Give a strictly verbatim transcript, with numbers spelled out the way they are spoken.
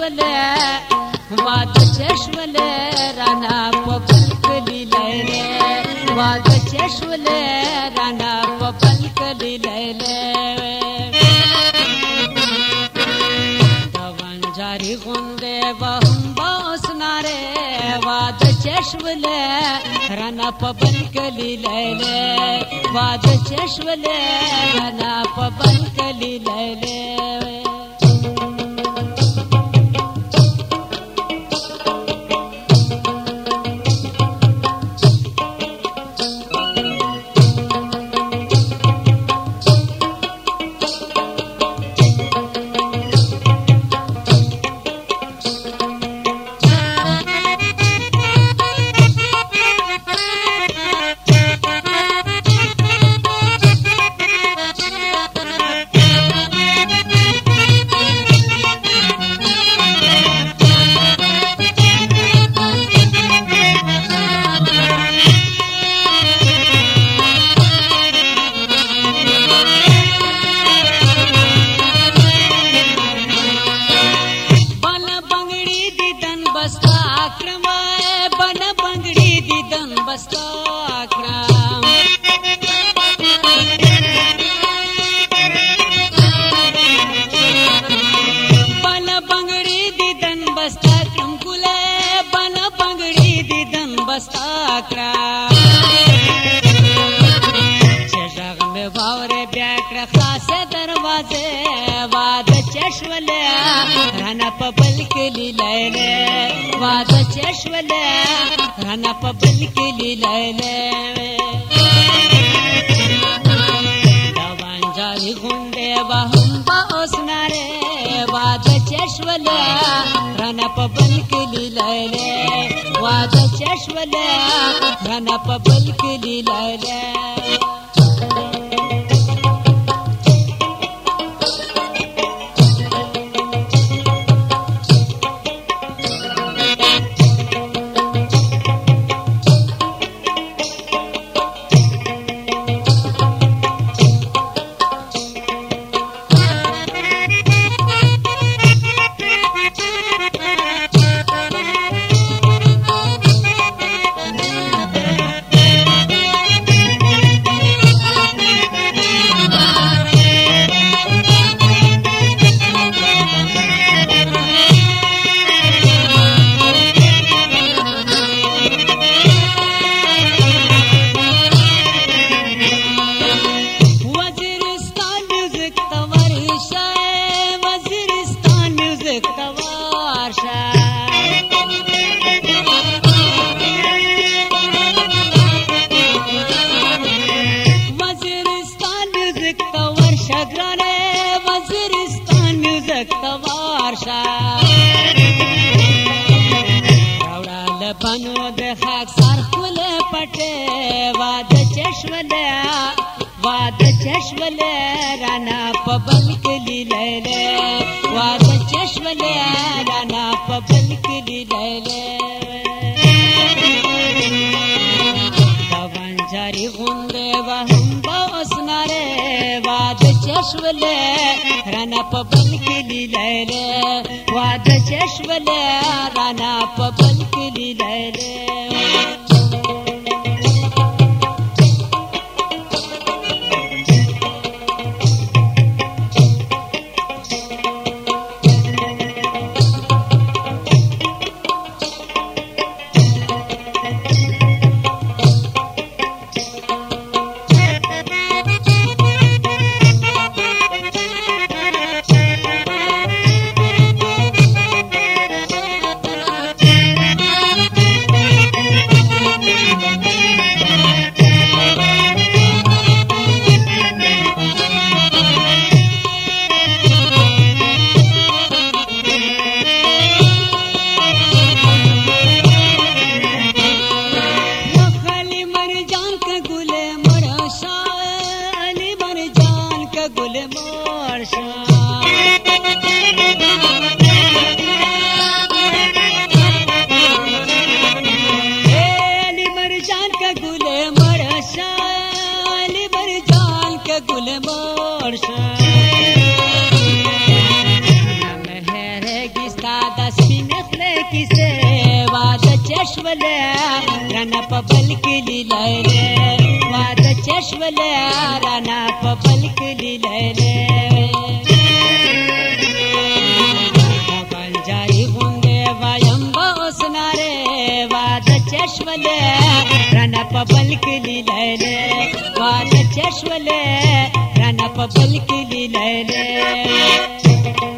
چشوله واده چشوله رانا په بل کلی لیلې واده چشوله رانا په بل کلی لیلې دوان جاری غونډه وهم باسناره واده چشوله رانا په بل کلی لیلې واده چشوله رانا په بل کلی لیلې واده چشوله رانا په بل کلی لیلې واده چشوله رانا په بل کلی لیلې دوان جاری غونډه وهم با اوسناره واده چشوله رانا په بل کلی لیلې واده چشوله رانا په بل کلی لیلې واده چشوله واده چشوله رانا په بل کلی لیلې واده چشوله رانا په بل کلی لیلې دوان جاری غونډه وهم باسناره واده چشوله رانا په بل کلی لیلې واده چشوله رانا په بل کلی لیلې Sada चेशवले राना पबल किली लैले वाद चेशवले राना पबल किली लैले जाई गुंडे वायंबा ओसनारे वाद चेशवले राना पबल किली लैले वाद चेशवले राना पबल किली लैले